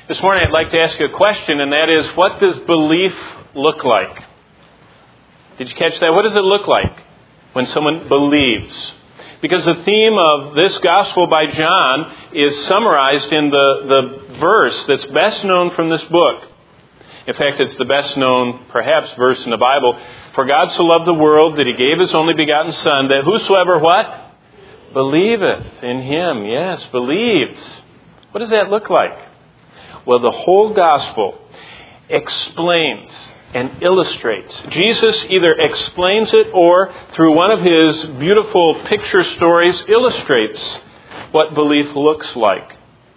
This morning I'd like to ask you a question, and that is, what does belief look like? Did you catch that? What does it look like when someone believes? Because the theme of this gospel by John is summarized in the verse that's best known from this book. In fact, it's the best known, perhaps, verse in the Bible. For God so loved the world that He gave His only begotten Son, that whosoever what? Believeth in Him. Yes, believes. What does that look like? Well, the whole gospel explains and illustrates. Jesus either explains it or, through one of His beautiful picture stories, illustrates what belief looks like.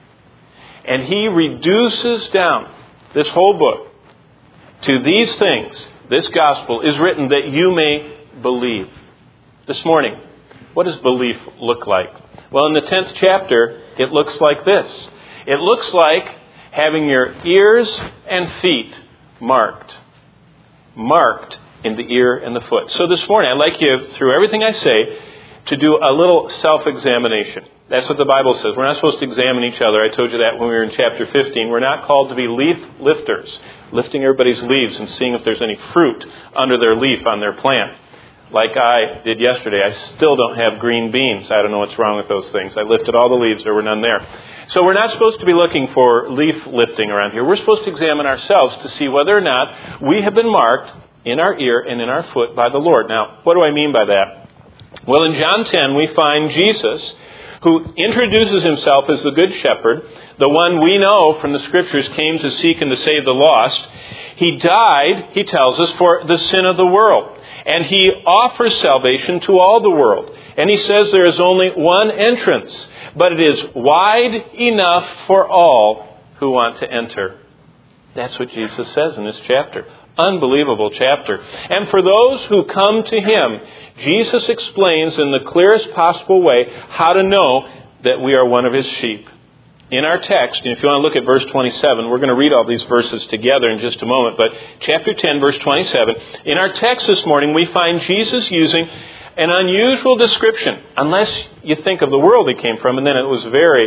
And He reduces down this whole book to these things. This gospel is written that you may believe. This morning, what does belief look like? Well, in the 10th chapter, it looks like this. It looks like having your ears and feet marked. Marked in the ear and the foot. So this morning, I'd like you, through everything I say, to do a little self-examination. That's what the Bible says. We're not supposed to examine each other. I told you that when we were in chapter 15. We're not called to be leaf lifters, lifting everybody's leaves and seeing if there's any fruit under their leaf on their plant. Like I did yesterday. I still don't have green beans. I don't know what's wrong with those things. I lifted all the leaves. There were none there. So we're not supposed to be looking for leaf lifting around here. We're supposed to examine ourselves to see whether or not we have been marked in our ear and in our foot by the Lord. Now, what do I mean by that? Well, in John 10, we find Jesus, who introduces Himself as the Good Shepherd, the one we know from the Scriptures came to seek and to save the lost. He died, he tells us, for the sin of the world. And He offers salvation to all the world. And He says there is only one entrance, but it is wide enough for all who want to enter. That's what Jesus says in this chapter. Unbelievable chapter. And for those who come to Him, Jesus explains in the clearest possible way how to know that we are one of His sheep. In our text, and if you want to look at verse 27, we're going to read all these verses together in just a moment, but chapter 10, verse 27, in our text this morning, we find Jesus using an unusual description, unless you think of the world He came from, and then it was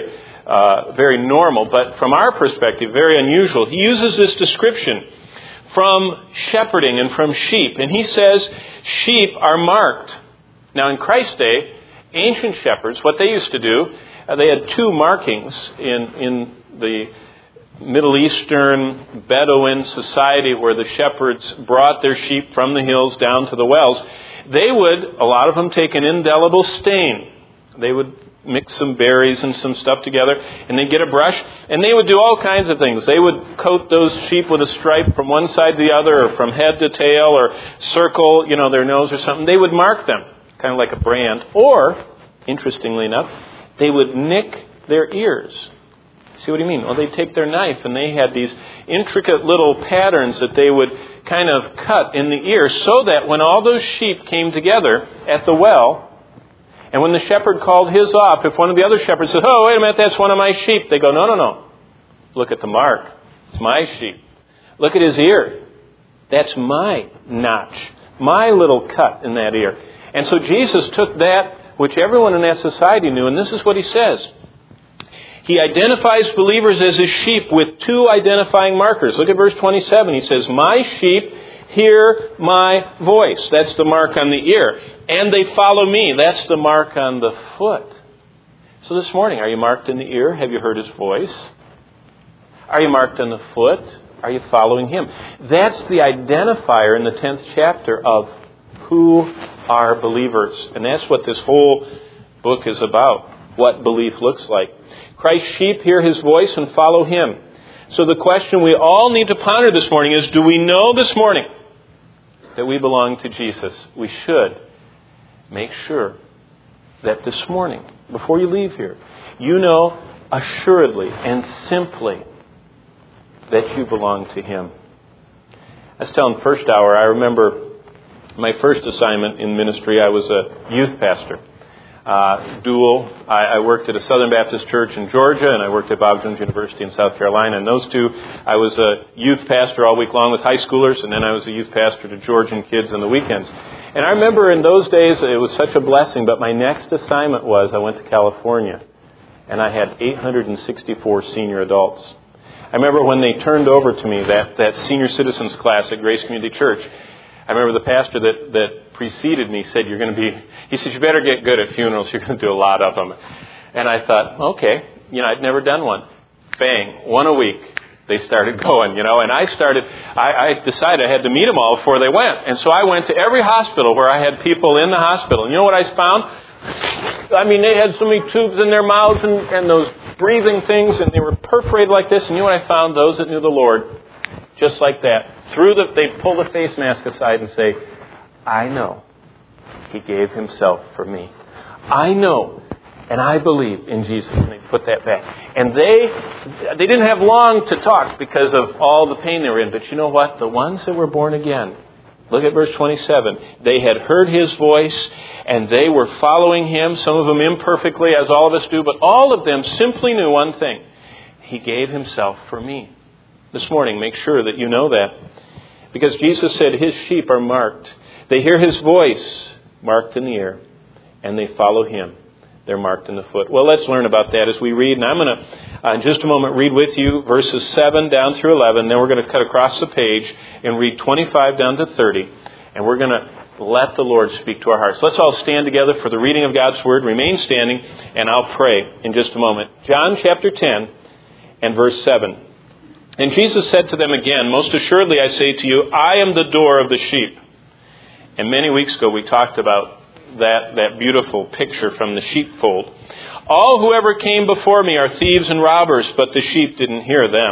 very normal, but from our perspective, very unusual. He uses this description from shepherding and from sheep, and He says sheep are marked. Now, in Christ's day, ancient shepherds, what they used to do, they had two markings in the Middle Eastern Bedouin society where the shepherds brought their sheep from the hills down to the wells. They would, a lot of them, take an indelible stain. They would mix some berries and some stuff together, and they'd get a brush, and they would do all kinds of things. They would coat those sheep with a stripe from one side to the other, or from head to tail, or circle, their nose or something. They would mark them, kind of like a brand. Or, interestingly enough, they would nick their ears. See what I mean? Well, they'd take their knife and they had these intricate little patterns that they would kind of cut in the ear so that when all those sheep came together at the well, and when the shepherd called his off, if one of the other shepherds said, "Oh, wait a minute, that's one of my sheep," they go, No. Look at the mark. It's my sheep. Look at his ear. That's my notch. My little cut in that ear. And so Jesus took that which everyone in that society knew, and this is what He says. He identifies believers as His sheep with two identifying markers. Look at verse 27. He says, "My sheep hear my voice." That's the mark on the ear. "And they follow me." That's the mark on the foot. So this morning, are you marked in the ear? Have you heard His voice? Are you marked on the foot? Are you following Him? That's the identifier in the 10th chapter of who are believers. And that's what this whole book is about, what belief looks like. Christ's sheep hear His voice and follow Him. So the question we all need to ponder this morning is, do we know this morning that we belong to Jesus? We should make sure that this morning, before you leave here, you know assuredly and simply that you belong to Him. I was telling first hour, I remember my first assignment in ministry. I was a youth pastor. Dual. I worked at a Southern Baptist church in Georgia, and I worked at Bob Jones University in South Carolina. And those two, I was a youth pastor all week long with high schoolers, and then I was a youth pastor to Georgian kids on the weekends. And I remember in those days, it was such a blessing, but my next assignment was I went to California, and I had 864 senior adults. I remember when they turned over to me that senior citizens class at Grace Community Church. I remember the pastor that preceded me said, he said, you better get good at funerals. You're going to do a lot of them. And I thought, okay, I'd never done one. Bang, one a week. They started going, and I decided I had to meet them all before they went. And so I went to every hospital where I had people in the hospital. And you know what I found? I mean, they had so many tubes in their mouths and those breathing things, and they were perforated like this. And you know what I found? Those that knew the Lord, just like that, they'd pull the face mask aside and say, I know He gave Himself for me. I know, and I believe in Jesus. And they put that back. And they didn't have long to talk because of all the pain they were in. But you know what? The ones that were born again, look at verse 27. They had heard His voice, and they were following Him, some of them imperfectly, as all of us do, but all of them simply knew one thing. He gave Himself for me. This morning, make sure that you know that. Because Jesus said His sheep are marked. They hear His voice, marked in the ear, and they follow Him. They're marked in the foot. Well, let's learn about that as we read. And I'm going to, in just a moment, read with you verses 7 down through 11. Then we're going to cut across the page and read 25 down to 30. And we're going to let the Lord speak to our hearts. Let's all stand together for the reading of God's Word. Remain standing, and I'll pray in just a moment. John chapter 10 and verse 7. And Jesus said to them again, most assuredly I say to you, I am the door of the sheep. And many weeks ago we talked about that beautiful picture from the sheepfold. All who ever came before me are thieves and robbers, but the sheep didn't hear them.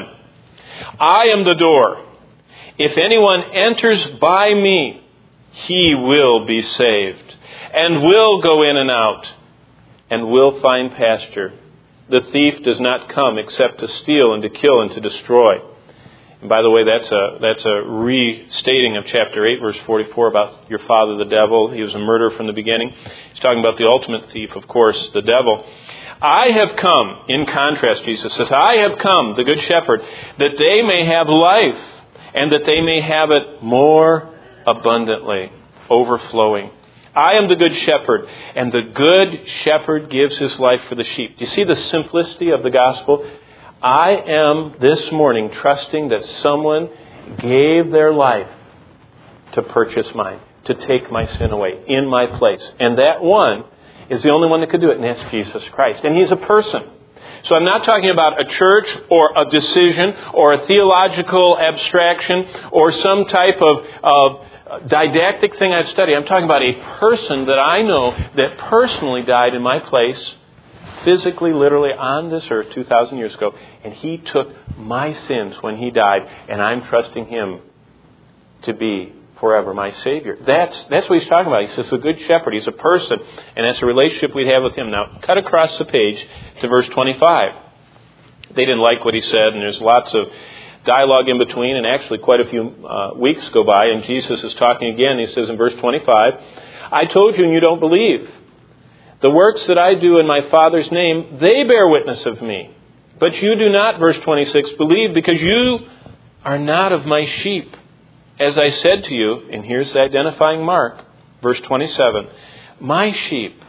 I am the door. If anyone enters by me, he will be saved, and will go in and out, and will find pasture. The thief does not come except to steal and to kill and to destroy. And by the way, that's a restating of chapter 8, verse 44 about your father, the devil. He was a murderer from the beginning. He's talking about the ultimate thief, of course, the devil. I have come, in contrast, Jesus says, I have come, the good shepherd, that they may have life, and that they may have it more abundantly, overflowing. I am the good shepherd, and the good shepherd gives his life for the sheep. Do you see the simplicity of the gospel? I am this morning trusting that someone gave their life to purchase mine, to take my sin away in my place. And that one is the only one that could do it, and that's Jesus Christ. And He's a person. So I'm not talking about a church or a decision or a theological abstraction or some type of didactic thing I've studied. I'm talking about a person that I know that personally died in my place, physically, literally on this earth 2,000 years ago. And He took my sins when He died, and I'm trusting Him to be forever my Savior. That's what He's talking about. He says the good shepherd, He's a person, and that's a relationship we'd have with Him. Now, cut across the page to verse 25. They didn't like what He said, and there's lots of dialogue in between, and actually quite a few weeks go by, and Jesus is talking again. He says in verse 25, I told you and you don't believe. The works that I do in my Father's name, they bear witness of me. But you do not, verse 26, believe because you are not of my sheep. As I said to you, and here's the identifying mark, verse 27, my sheep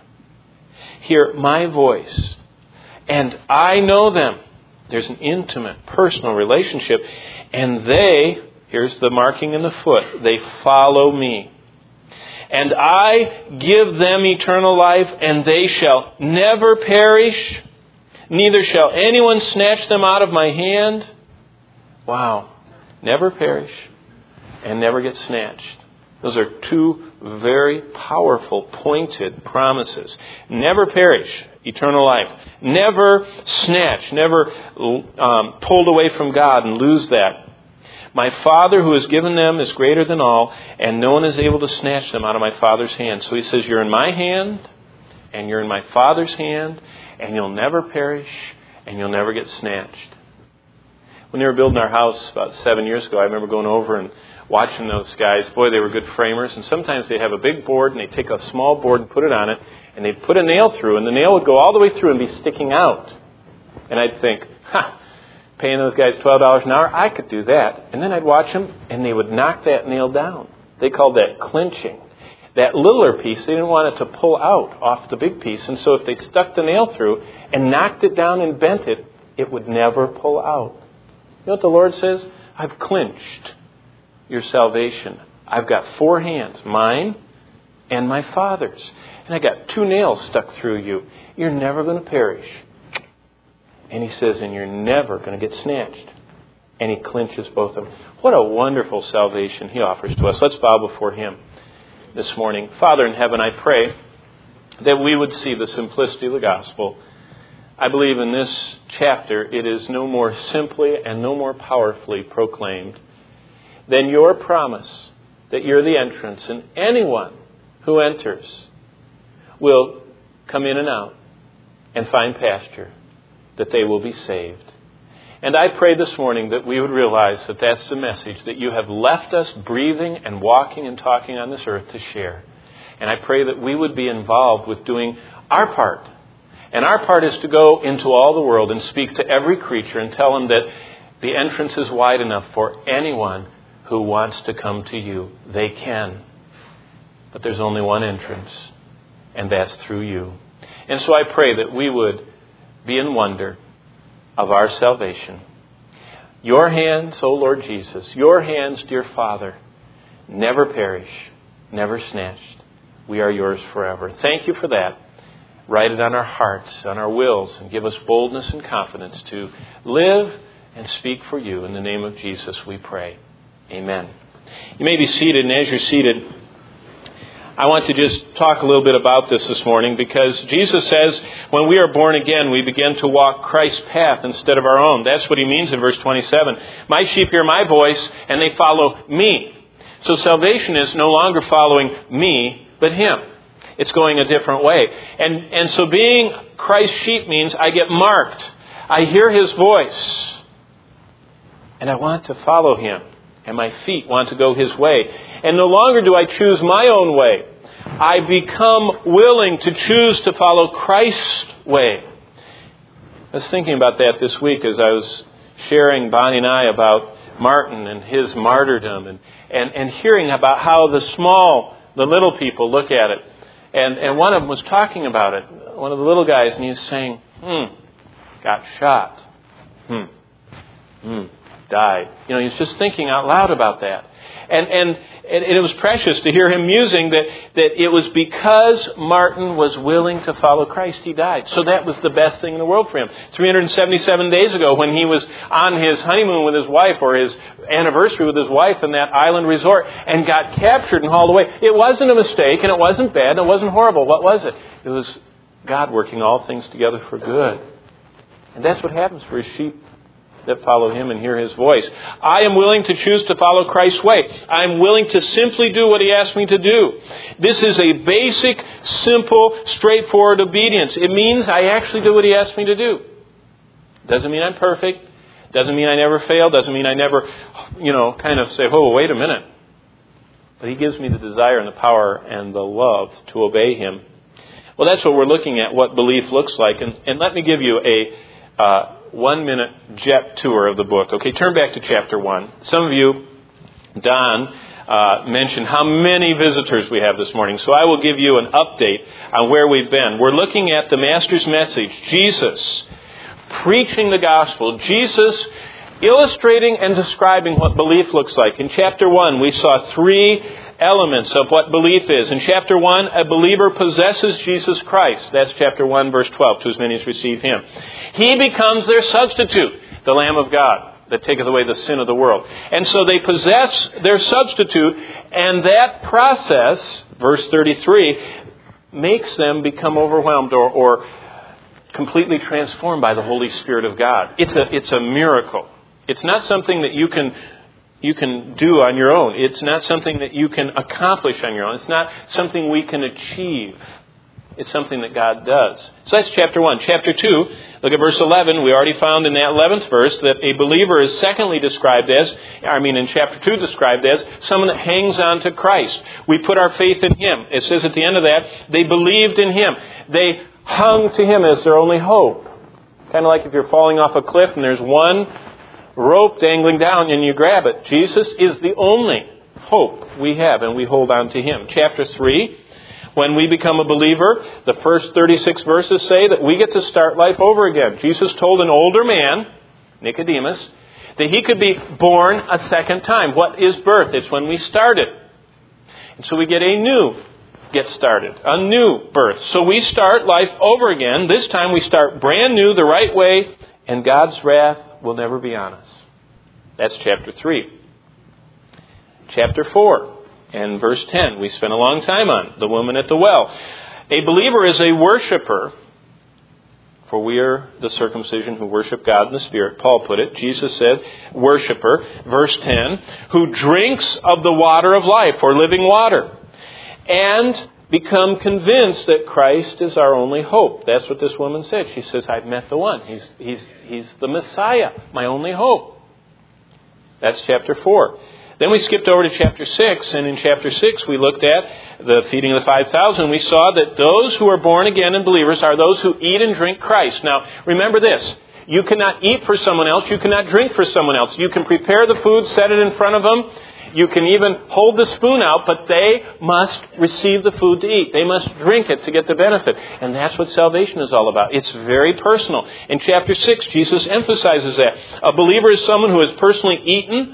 hear my voice, and I know them. There's an intimate, personal relationship. And they, here's the marking in the foot, they follow me. And I give them eternal life, and they shall never perish, neither shall anyone snatch them out of my hand. Wow. Never perish and never get snatched. Those are two very powerful, pointed promises. Never perish, eternal life. Never snatch, never pulled away from God and lose that. My Father who has given them is greater than all, and no one is able to snatch them out of my Father's hand. So He says, you're in my hand, and you're in my Father's hand, and you'll never perish, and you'll never get snatched. When they were building our house about 7 years ago, I remember going over and watching those guys. Boy, they were good framers. And sometimes they'd have a big board, and they'd take a small board and put it on it, and they'd put a nail through, and the nail would go all the way through and be sticking out. And I'd think, paying those guys $12 an hour, I could do that. And then I'd watch them, and they would knock that nail down. They called that clinching. That littler piece, they didn't want it to pull out off the big piece. And so if they stuck the nail through and knocked it down and bent it, it would never pull out. know what the Lord says? I've clinched your salvation. I've got 4 hands, mine and my Father's. And I got 2 nails stuck through you. You're never going to perish. And He says, and you're never going to get snatched. And He clinches both of them. What a wonderful salvation He offers to us. Let's bow before Him this morning. Father in heaven, I pray that we would see the simplicity of the gospel. I believe in this chapter it is no more simply and no more powerfully proclaimed than your promise that you're the entrance, and anyone who enters will come in and out and find pasture, that they will be saved. And I pray this morning that we would realize that that's the message that you have left us breathing and walking and talking on this earth to share. And I pray that we would be involved with doing our part. And our part is to go into all the world and speak to every creature and tell them that the entrance is wide enough for anyone who wants to come to you. They can. But there's only one entrance, and that's through you. And so I pray that we would be in wonder of our salvation. Your hands, O Lord Jesus, your hands, dear Father, never perish, never snatched. We are yours forever. Thank you for that. Write it on our hearts, on our wills, and give us boldness and confidence to live and speak for you. In the name of Jesus we pray. Amen. You may be seated, and as you're seated, I want to just talk a little bit about this morning, because Jesus says when we are born again, we begin to walk Christ's path instead of our own. That's what He means in verse 27. My sheep hear my voice, and they follow me. So salvation is no longer following me, but Him. It's going a different way. And so being Christ's sheep means I get marked. I hear His voice, and I want to follow Him. And my feet want to go His way. And no longer do I choose my own way. I become willing to choose to follow Christ's way. I was thinking about that this week as I was sharing, Bonnie and I, about Martin and his martyrdom. And hearing about how the little people look at it. And one of them was talking about it. One of the little guys, and he was saying, got shot. Died. You know, he's just thinking out loud about that. And it was precious to hear him musing that it was because Martin was willing to follow Christ, he died. So that was the best thing in the world for him. 377 days ago, when he was on his honeymoon with his wife, or his anniversary with his wife in that island resort, and got captured and hauled away, it wasn't a mistake, and it wasn't bad, and it wasn't horrible. What was it? It was God working all things together for good. And that's what happens for His sheep that follow Him and hear His voice. I am willing to choose to follow Christ's way. I am willing to simply do what He asked me to do. This is a basic, simple, straightforward obedience. It means I actually do what He asked me to do. Doesn't mean I'm perfect. Doesn't mean I never fail. Doesn't mean I never, kind of say, oh, wait a minute. But He gives me the desire and the power and the love to obey Him. Well, that's what we're looking at, what belief looks like. And let me give you a 1-minute jet tour of the book. Okay, turn back to chapter 1. Some of you, Don, mentioned how many visitors we have this morning. So I will give you an update on where we've been. We're looking at the Master's message, Jesus preaching the gospel, Jesus illustrating and describing what belief looks like. In chapter 1, we saw 3 elements of what belief is. In chapter 1, a believer possesses Jesus Christ. That's chapter 1, verse 12, to as many as receive Him. He becomes their substitute, the Lamb of God, that taketh away the sin of the world. And so they possess their substitute, and that process, verse 33, makes them become overwhelmed or completely transformed by the Holy Spirit of God. It's a miracle. It's not something that you can do on your own. It's not something that you can accomplish on your own. It's not something we can achieve. It's something that God does. So that's chapter 1. Chapter 2, look at verse 11. We already found in that 11th verse that a believer is secondly described as, in chapter 2 described as, someone that hangs on to Christ. We put our faith in Him. It says at the end of that, they believed in Him. They hung to Him as their only hope. Kind of like if you're falling off a cliff and there's one rope dangling down and you grab it. Jesus is the only hope we have, and we hold on to Him. Chapter 3, when we become a believer, the first 36 verses say that we get to start life over again. Jesus told an older man, Nicodemus, that he could be born a second time. What is birth? It's when we started. And so we get started, a new birth. So we start life over again. This time we start brand new, the right way, and God's wrath will never be on us. That's chapter 3. Chapter 4 and verse 10, we spent a long time on, the woman at the well. A believer is a worshiper, for we are the circumcision who worship God in the Spirit. Paul put it. Jesus said, worshiper, verse 10, who drinks of the water of life, or living water, and become convinced that Christ is our only hope. That's what this woman said. She says, I've met the one. He's the Messiah, my only hope. That's chapter 4. Then we skipped over to chapter 6, and in chapter 6 we looked at the feeding of the 5,000. We saw that those who are born again and believers are those who eat and drink Christ. Now, remember this. You cannot eat for someone else. You cannot drink for someone else. You can prepare the food, set it in front of them. You can even hold the spoon out, but they must receive the food to eat. They must drink it to get the benefit. And that's what salvation is all about. It's very personal. In chapter 6, Jesus emphasizes that. A believer is someone who has personally eaten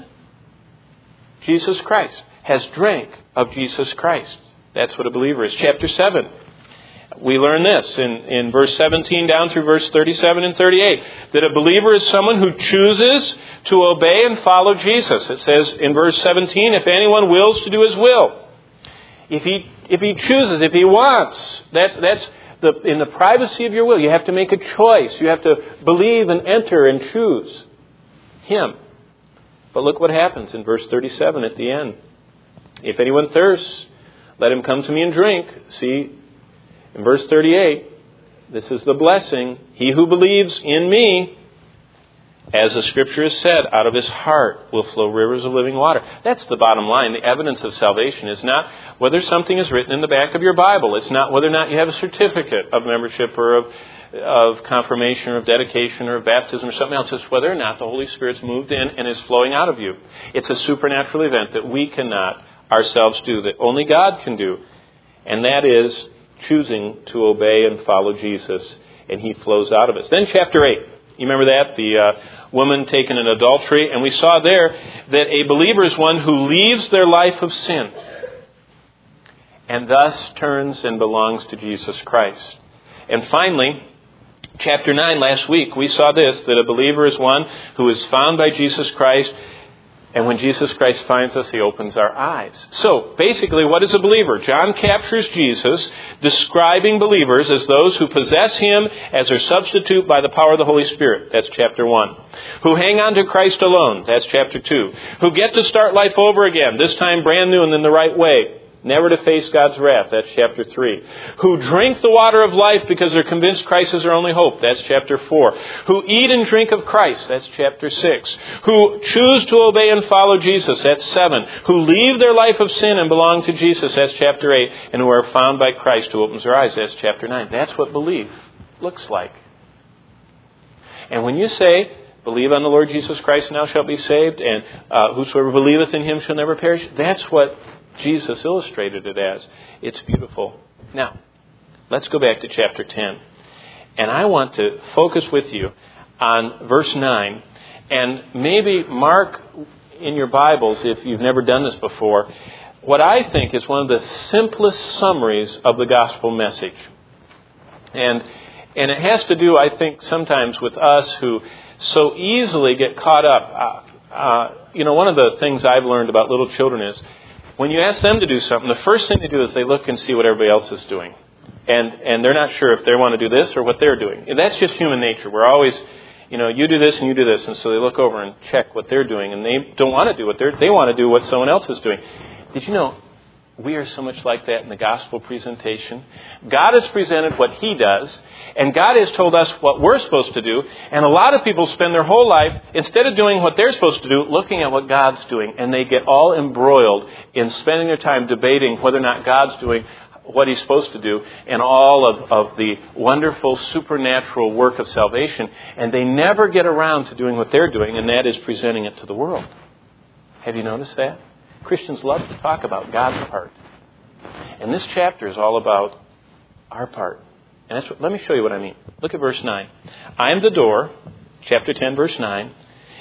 Jesus Christ, has drank of Jesus Christ. That's what a believer is. Chapter 7, we learn this in verse 17 down through verse 37 and 38, that a believer is someone who chooses to obey and follow Jesus. It says in verse 17, if anyone wills to do his will. If he chooses, if he wants, that's in the privacy of your will. You have to make a choice. You have to believe and enter and choose Him. But look what happens in verse 37 at the end. If anyone thirsts, let him come to me and drink. See, in verse 38, this is the blessing. He who believes in me, as the Scripture has said, out of his heart will flow rivers of living water. That's the bottom line. The evidence of salvation is not whether something is written in the back of your Bible. It's not whether or not you have a certificate of membership or of confirmation or of dedication or of baptism or something else. It's whether or not the Holy Spirit's moved in and is flowing out of you. It's a supernatural event that we cannot ourselves do, that only God can do. And that is choosing to obey and follow Jesus. And He flows out of us. Then chapter 8. You remember that? The woman taken in adultery. And we saw there that a believer is one who leaves their life of sin and thus turns and belongs to Jesus Christ. And finally, chapter 9, last week, we saw this, that a believer is one who is found by Jesus Christ, and when Jesus Christ finds us, He opens our eyes. So, basically, what is a believer? John captures Jesus, describing believers as those who possess Him as their substitute by the power of the Holy Spirit. That's chapter 1. Who hang on to Christ alone. That's chapter 2. Who get to start life over again, this time brand new and in the right way. Never to face God's wrath. That's chapter 3. Who drink the water of life because they're convinced Christ is their only hope. That's chapter 4. Who eat and drink of Christ. That's chapter 6. Who choose to obey and follow Jesus. That's 7. Who leave their life of sin and belong to Jesus. That's chapter 8. And who are found by Christ who opens their eyes. That's chapter 9. That's what belief looks like. And when you say, believe on the Lord Jesus Christ and thou shalt be saved, and whosoever believeth in Him shall never perish, that's what Jesus illustrated it as. It's beautiful. Now, let's go back to chapter 10. And I want to focus with you on verse 9. And maybe mark in your Bibles, if you've never done this before, what I think is one of the simplest summaries of the gospel message. And it has to do, I think, sometimes with us who so easily get caught up. One of the things I've learned about little children is, when you ask them to do something, the first thing they do is they look and see what everybody else is doing. And they're not sure if they want to do this or what they're doing. And that's just human nature. We're always, you do this and you do this. And so they look over and check what they're doing. And they don't want to do what they want to do what someone else is doing. Did you know we are so much like that in the gospel presentation? God has presented what He does, and God has told us what we're supposed to do. And a lot of people spend their whole life, instead of doing what they're supposed to do, looking at what God's doing. And they get all embroiled in spending their time debating whether or not God's doing what He's supposed to do and all of the wonderful supernatural work of salvation. And they never get around to doing what they're doing, and that is presenting it to the world. Have you noticed that? Christians love to talk about God's part. And this chapter is all about our part. And let me show you what I mean. Look at verse 9. I am the door, chapter 10, verse 9.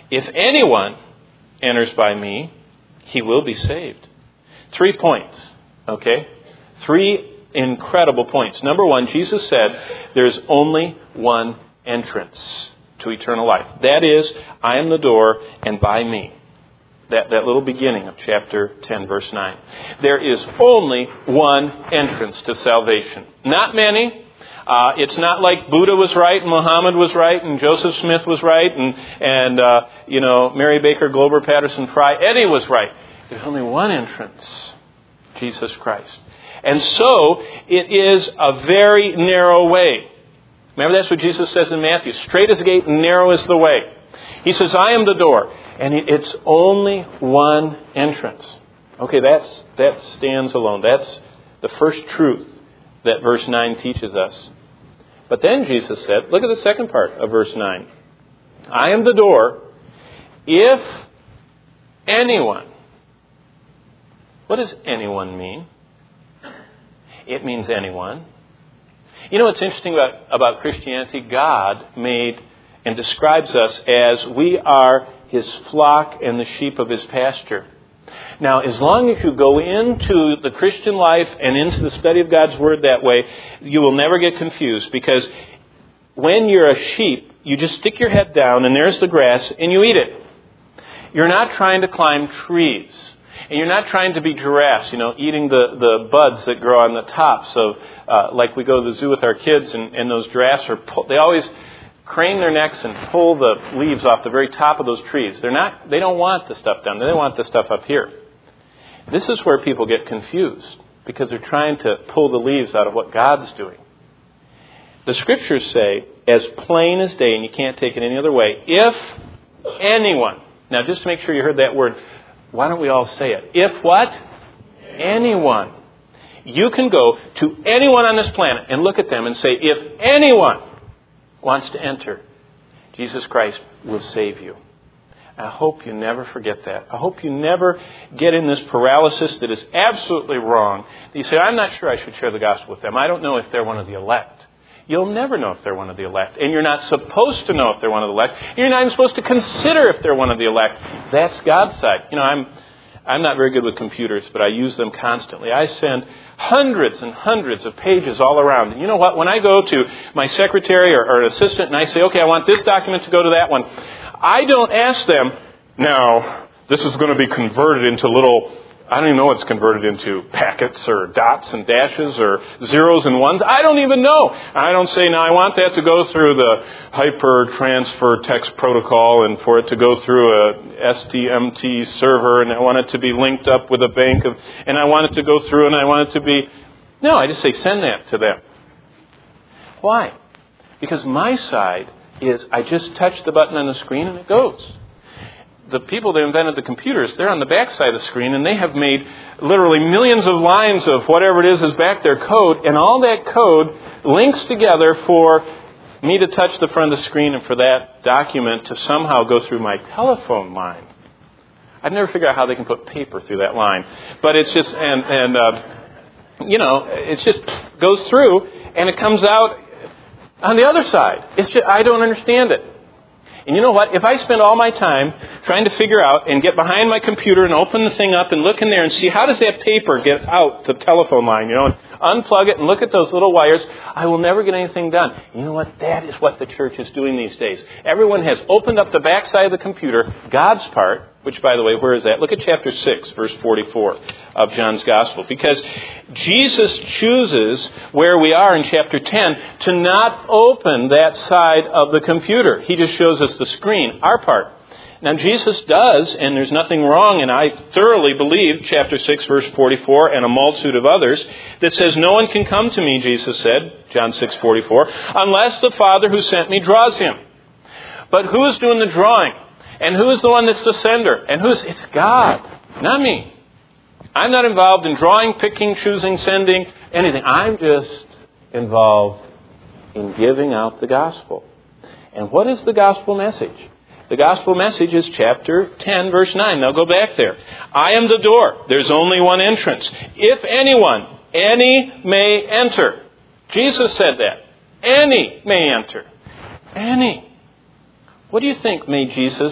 If anyone enters by me, he will be saved. 3 points, okay? 3 incredible points. Number 1, Jesus said there's only one entrance to eternal life. That is, I am the door, and by me. That little beginning of chapter 10, verse 9. There is only one entrance to salvation. Not many. It's not like Buddha was right, and Muhammad was right, and Joseph Smith was right, and Mary Baker Glover Patterson Fry, Eddie was right. There's only one entrance, Jesus Christ. And so, it is a very narrow way. Remember, that's what Jesus says in Matthew. Straight is the gate and narrow is the way. He says, I am the door. And it's only one entrance. Okay, that stands alone. That's the first truth that verse 9 teaches us. But then Jesus said, look at the second part of verse 9. I am the door. If anyone. What does anyone mean? It means anyone. You know what's interesting about Christianity? God made and describes us as we are His flock and the sheep of His pasture. Now, as long as you go into the Christian life and into the study of God's Word that way, you will never get confused, because when you're a sheep, you just stick your head down and there's the grass and you eat it. You're not trying to climb trees. And you're not trying to be giraffes, eating the buds that grow on the tops of, like we go to the zoo with our kids, and those giraffes they always crane their necks and pull the leaves off the very top of those trees. They don't want the stuff down there. They want the stuff up here. This is where people get confused, because they're trying to pull the leaves out of what God's doing. The Scriptures say, as plain as day, and you can't take it any other way, if anyone. Now, just to make sure you heard that word, why don't we all say it? If what? Anyone. You can go to anyone on this planet and look at them and say, if anyone wants to enter, Jesus Christ will save you. I hope you never forget that. I hope you never get in this paralysis that is absolutely wrong. You say, I'm not sure I should share the gospel with them. I don't know if they're one of the elect. You'll never know if they're one of the elect. And you're not supposed to know if they're one of the elect. You're not even supposed to consider if they're one of the elect. That's God's side. I'm not very good with computers, but I use them constantly. I send hundreds and hundreds of pages all around. And you know what? When I go to my secretary or an assistant and I say, okay, I want this document to go to that one, I don't ask them, now, this is going to be converted into little, I don't even know what it's converted into, packets or dots and dashes or zeros and ones. I don't even know. I don't say, now I want that to go through the hyper transfer text protocol and for it to go through a STMT server, and I want it to be linked up with a bank and I want it to go through, and I want it to be... No, I just say send that to them. Why? Because my side is I just touch the button on the screen and it goes. The people that invented the computers, they're on the back side of the screen, and they have made literally millions of lines of whatever it is back their code, and all that code links together for me to touch the front of the screen and for that document to somehow go through my telephone line. I've never figured out how they can put paper through that line. But it's just, it just goes through, and it comes out on the other side. It's just, I don't understand it. And you know what? If I spend all my time trying to figure out and get behind my computer and open the thing up and look in there and see how does that paper get out the telephone line, and unplug it and look at those little wires, I will never get anything done. You know what? That is what the church is doing these days. Everyone has opened up the backside of the computer, God's part, which, by the way, where is that? Look at chapter 6, verse 44 of John's Gospel. Because Jesus chooses, where we are in chapter 10, to not open that side of the computer. He just shows us the screen, our part. Now, Jesus does, and there's nothing wrong, and I thoroughly believe, chapter 6, verse 44, and a multitude of others, that says, no one can come to me, Jesus said, John 6:44, unless the Father who sent me draws him. But who is doing the drawing? And who is the one that's the sender? And it's God, not me. I'm not involved in drawing, picking, choosing, sending, anything. I'm just involved in giving out the gospel. And what is the gospel message? The gospel message is chapter 10, verse 9. Now go back there. I am the door. There's only one entrance. If anyone, any may enter. Jesus said that. Any may enter. Any. What do you think made Jesus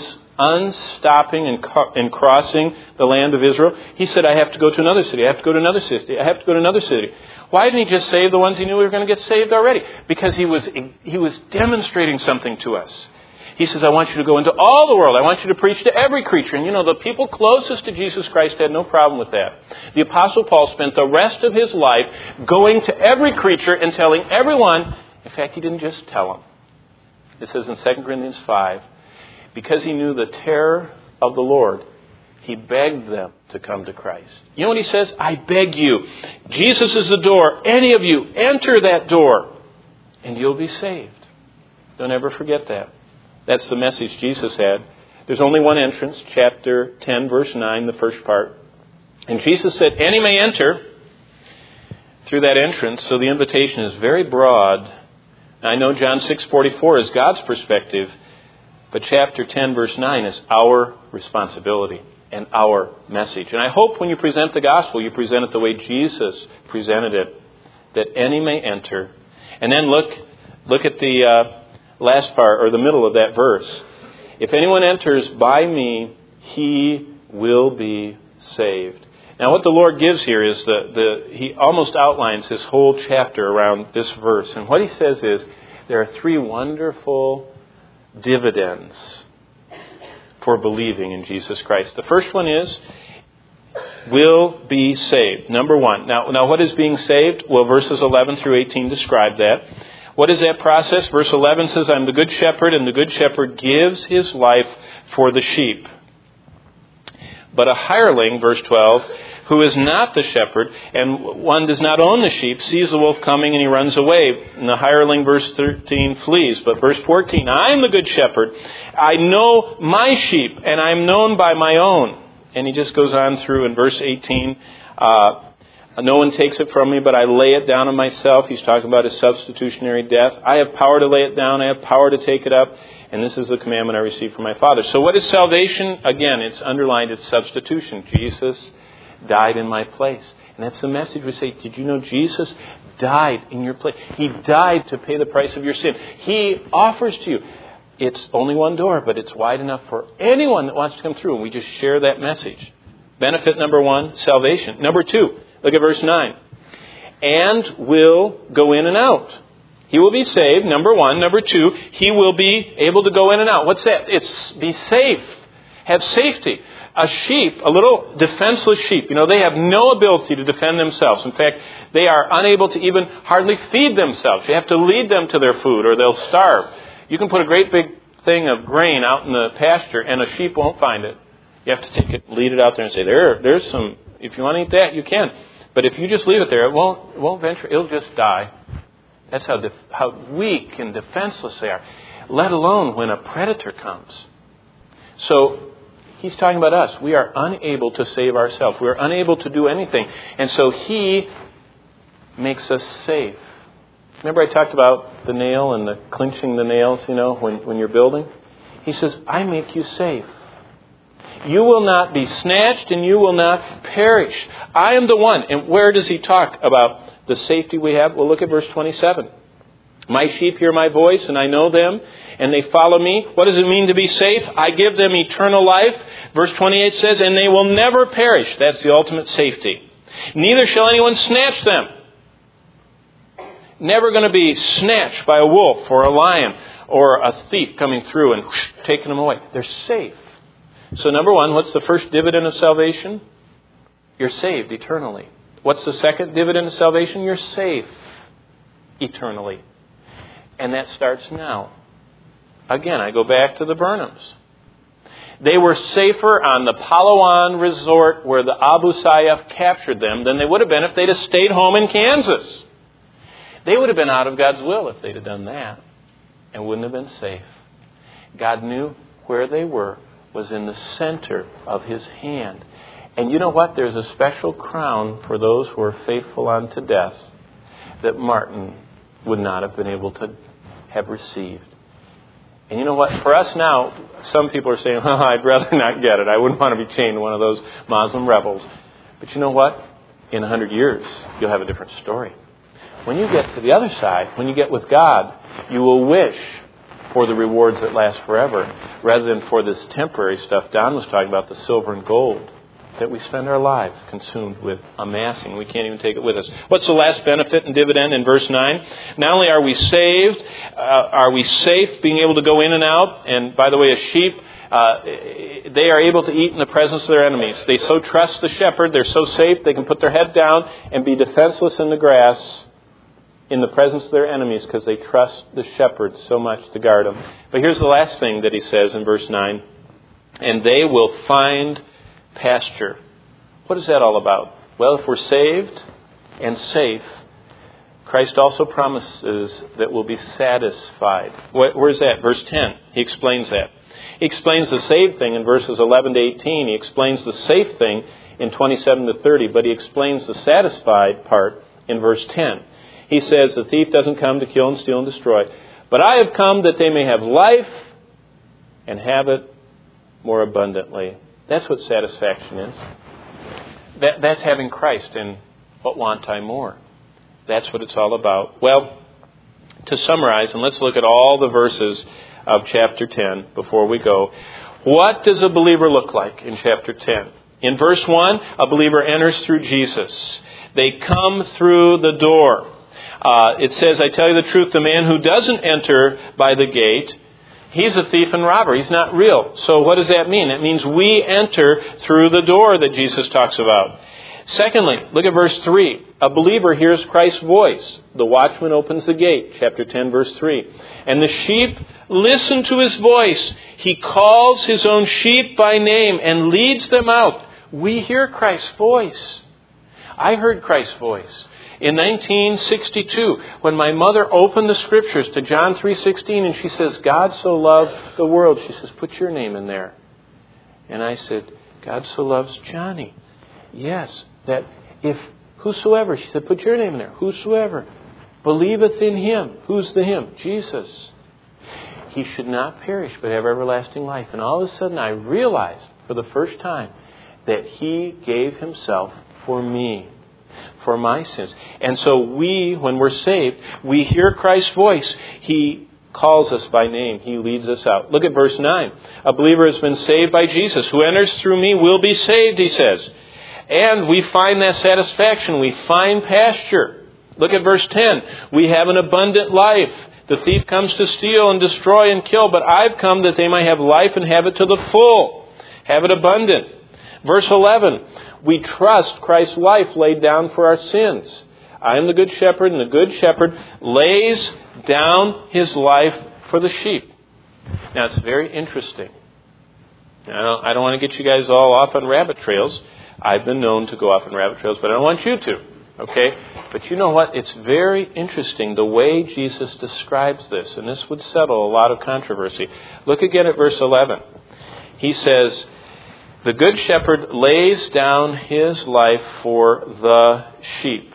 unstopping and crossing the land of Israel, he said, I have to go to another city. I have to go to another city. I have to go to another city. Why didn't he just save the ones he knew were going to get saved already? Because he was demonstrating something to us. He says, I want you to go into all the world. I want you to preach to every creature. And the people closest to Jesus Christ had no problem with that. The Apostle Paul spent the rest of his life going to every creature and telling everyone. In fact, he didn't just tell them. It says in 2 Corinthians 5, because he knew the terror of the Lord, he begged them to come to Christ. You know what he says? I beg you. Jesus is the door. Any of you, enter that door and you'll be saved. Don't ever forget that. That's the message Jesus had. There's only one entrance, chapter 10, verse 9, the first part. And Jesus said, any may enter through that entrance, so the invitation is very broad. I know John 6:44 is God's perspective, but chapter 10, verse 9 is our responsibility and our message. And I hope when you present the gospel, you present it the way Jesus presented it, that any may enter. And then look at the last part, or the middle of that verse. If anyone enters by me, he will be saved. Now what the Lord gives here is he almost outlines his whole chapter around this verse. And what he says is, there are 3 wonderful dividends for believing in Jesus Christ. The first one is, will be saved. Number 1. Now what is being saved? Well, verses 11 through 18 describe that. What is that process? Verse 11 says, I'm the good shepherd, and the good shepherd gives his life for the sheep. But a hireling, verse 12, who is not the shepherd, and one does not own the sheep, sees the wolf coming and he runs away. And the hireling, verse 13, flees. But verse 14, I am the good shepherd. I know my sheep, and I am known by my own. And he just goes on through in verse 18, no one takes it from me, but I lay it down on myself. He's talking about his substitutionary death. I have power to lay it down. I have power to take it up. And this is the commandment I received from my Father. So what is salvation? Again, it's underlined. It's substitution. Jesus died in my place. And that's the message we say. Did you know Jesus died in your place? He died to pay the price of your sin. He offers to you. It's only one door, but it's wide enough for anyone that wants to come through. And we just share that message. Benefit number 1, salvation. Number 2. Look at verse 9. And will go in and out. He will be saved, number 1. Number 2, he will be able to go in and out. What's that? It's be safe. Have safety. A sheep, a little defenseless sheep, they have no ability to defend themselves. In fact, they are unable to even hardly feed themselves. You have to lead them to their food or they'll starve. You can put a great big thing of grain out in the pasture and a sheep won't find it. You have to take it, lead it out there and say, there's some, if you want to eat that, you can. But if you just leave it there, it won't venture. It'll just die. That's how weak and defenseless they are. Let alone when a predator comes. So he's talking about us. We are unable to save ourselves. We are unable to do anything. And so he makes us safe. Remember I talked about the nail and the clinching the nails, when you're building? He says, I make you safe. You will not be snatched and you will not perish. I am the one. And where does he talk about the safety we have? Well, look at verse 27. My sheep hear my voice and I know them and they follow me. What does it mean to be safe? I give them eternal life. Verse 28 says, and they will never perish. That's the ultimate safety. Neither shall anyone snatch them. Never going to be snatched by a wolf or a lion or a thief coming through and taking them away. They're safe. So number 1, what's the first dividend of salvation? You're saved eternally. What's the second dividend of salvation? You're safe eternally. And that starts now. Again, I go back to the Burnhams. They were safer on the Palawan resort where the Abu Sayyaf captured them than they would have been if they'd have stayed home in Kansas. They would have been out of God's will if they'd have done that and wouldn't have been safe. God knew where they were was in the center of his hand. And you know what? There's a special crown for those who are faithful unto death that Martin would not have been able to have received. And you know what? For us now, some people are saying, I'd rather not get it. I wouldn't want to be chained to one of those Muslim rebels. But you know what? In 100 years, you'll have a different story. When you get to the other side, when you get with God, you will wish for the rewards that last forever, rather than for this temporary stuff Don was talking about, the silver and gold that we spend our lives consumed with amassing. We can't even take it with us. What's the last benefit and dividend in verse 9? Not only are we saved, are we safe, being able to go in and out. And by the way, a sheep, they are able to eat in the presence of their enemies. They so trust the shepherd, they're so safe, they can put their head down and be defenseless in the grass in the presence of their enemies because they trust the shepherd so much to guard them. But here's the last thing that he says in verse 9. And they will find pasture. What is that all about? Well, if we're saved and safe, Christ also promises that we'll be satisfied. Where's that? Verse 10. He explains that. He explains the saved thing in verses 11 to 18. He explains the safe thing in 27 to 30. But he explains the satisfied part in verse 10. He says, the thief doesn't come to kill and steal and destroy, but I have come that they may have life and have it more abundantly. That's what satisfaction is. That's having Christ, and what want I more? That's what it's all about. Well, to summarize, and let's look at all the verses of chapter 10 before we go. What does a believer look like in chapter 10? In verse 1, a believer enters through Jesus. They come through the door. It says, I tell you the truth, the man who doesn't enter by the gate, he's a thief and robber. He's not real. So what does that mean? It means we enter through the door that Jesus talks about. Secondly, look at verse 3. A believer hears Christ's voice. The watchman opens the gate, chapter 10, verse 3. And the sheep listen to his voice. He calls his own sheep by name and leads them out. We hear Christ's voice. I heard Christ's voice. In 1962, when my mother opened the Scriptures to John 3:16, and she says, God so loved the world. She says, put your name in there. And I said, God so loves Johnny. Yes, that if whosoever, she said, put your name in there. Whosoever believeth in him. Who's the him? Jesus. He should not perish, but have everlasting life. And all of a sudden I realized for the first time that he gave himself for me, for my sins. And so we, when we're saved, we hear Christ's voice. He calls us by name. He leads us out. Look at verse 9. A believer has been saved by Jesus. Who enters through me will be saved, he says. And we find that satisfaction. We find pasture. Look at verse 10. We have an abundant life. The thief comes to steal and destroy and kill, but I've come that they might have life and have it to the full. Have it abundant. Verse 11. We trust Christ's life laid down for our sins. I am the good shepherd, and the good shepherd lays down his life for the sheep. Now, it's very interesting. I don't want to get you guys all off on rabbit trails. I've been known to go off on rabbit trails, but I don't want you to. Okay? But you know what? It's very interesting the way Jesus describes this, and this would settle a lot of controversy. Look again at verse 11. He says, the good shepherd lays down his life for the sheep.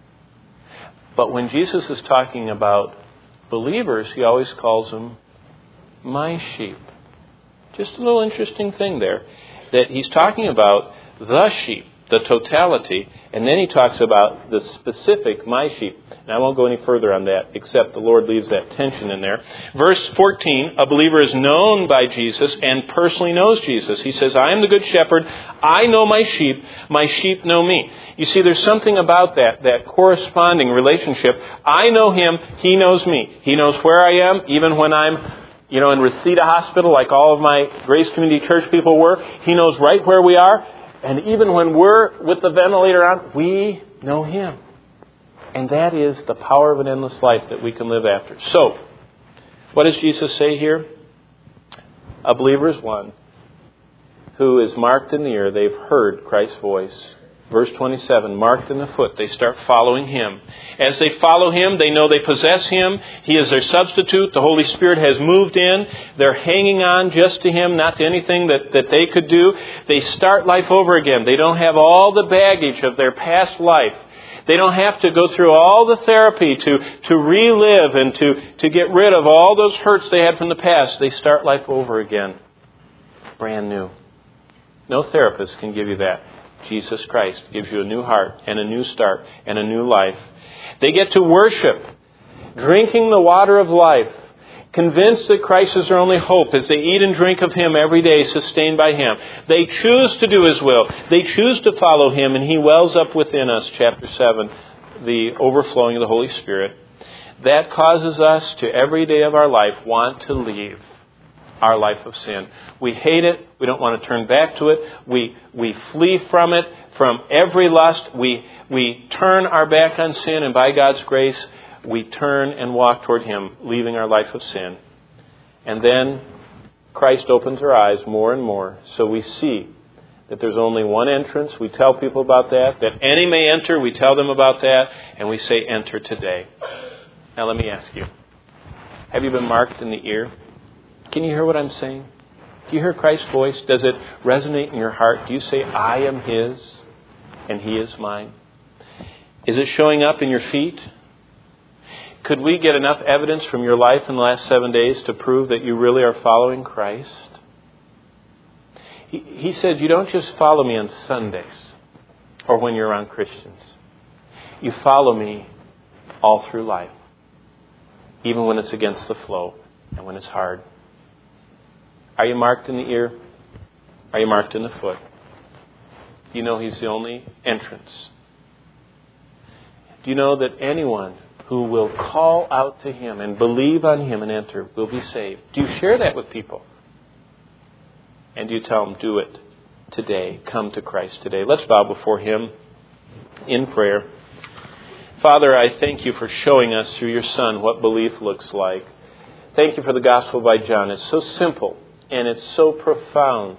But when Jesus is talking about believers, he always calls them my sheep. Just a little interesting thing there, that he's talking about the sheep, the totality, and then he talks about the specific my sheep. And I won't go any further on that, except the Lord leaves that tension in there. Verse 14, a believer is known by Jesus and personally knows Jesus. He says, I am the good shepherd. I know my sheep know me. You see, there's something about that corresponding relationship. I know him, he knows me. He knows where I am, even when I'm in Reseda Hospital, like all of my Grace Community Church people were. He knows right where we are. And even when we're with the ventilator on, we know him. And that is the power of an endless life that we can live after. So, what does Jesus say here? A believer is one who is marked in the ear. They've heard Christ's voice. Verse 27, marked in the foot. They start following him. As they follow him, they know they possess him. He is their substitute. The Holy Spirit has moved in. They're hanging on just to him, not to anything that they could do. They start life over again. They don't have all the baggage of their past life. They don't have to go through all the therapy to relive and to get rid of all those hurts they had from the past. They start life over again. Brand new. No therapist can give you that. Jesus Christ gives you a new heart and a new start and a new life. They get to worship, drinking the water of life, convinced that Christ is their only hope as they eat and drink of Him every day, sustained by Him. They choose to do His will. They choose to follow Him, and He wells up within us, chapter 7, the overflowing of the Holy Spirit. That causes us to, every day of our life, want to leave our life of sin. We hate it. We don't want to turn back to it. We flee from it, from every lust. We turn our back on sin, and by God's grace, we turn and walk toward Him, leaving our life of sin. And then Christ opens our eyes more and more, so we see that there's only one entrance. We tell people about that. That any may enter, we tell them about that, and we say, enter today. Now let me ask you, have you been marked in the ear? Can you hear what I'm saying? Do you hear Christ's voice? Does it resonate in your heart? Do you say, I am His and He is mine? Is it showing up in your feet? Could we get enough evidence from your life in the last 7 days to prove that you really are following Christ? He said, you don't just follow me on Sundays or when you're around Christians. You follow me all through life, even when it's against the flow and when it's hard. Are you marked in the ear? Are you marked in the foot? Do you know He's the only entrance? Do you know that anyone who will call out to Him and believe on Him and enter will be saved? Do you share that with people? And do you tell them, do it today. Come to Christ today. Let's bow before Him in prayer. Father, I thank You for showing us through Your Son what belief looks like. Thank You for the Gospel by John. It's so simple and it's so profound.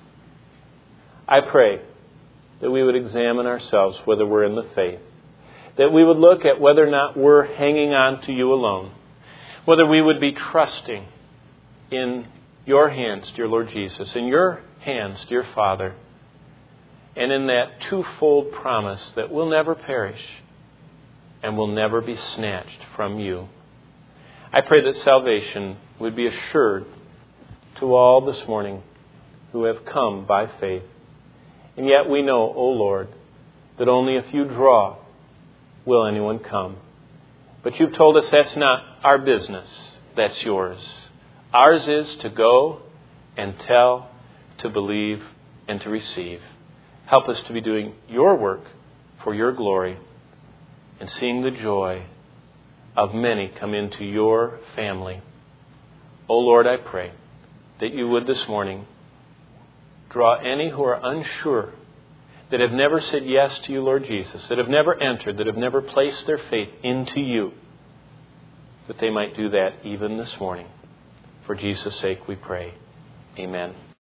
I pray that we would examine ourselves whether we're in the faith. That we would look at whether or not we're hanging on to You alone. Whether we would be trusting in Your hands, dear Lord Jesus, in Your hands, dear Father, and in that twofold promise that we'll never perish and will never be snatched from You. I pray that salvation would be assured to all this morning who have come by faith. And yet we know, O Lord, that only if You draw will anyone come. But You've told us that's not our business. That's Yours. Ours is to go and tell, to believe, and to receive. Help us to be doing Your work for Your glory and seeing the joy of many come into Your family. O Lord, I pray that You would this morning draw any who are unsure, that have never said yes to You, Lord Jesus, that have never entered, that have never placed their faith into You, that they might do that even this morning. For Jesus' sake we pray. Amen.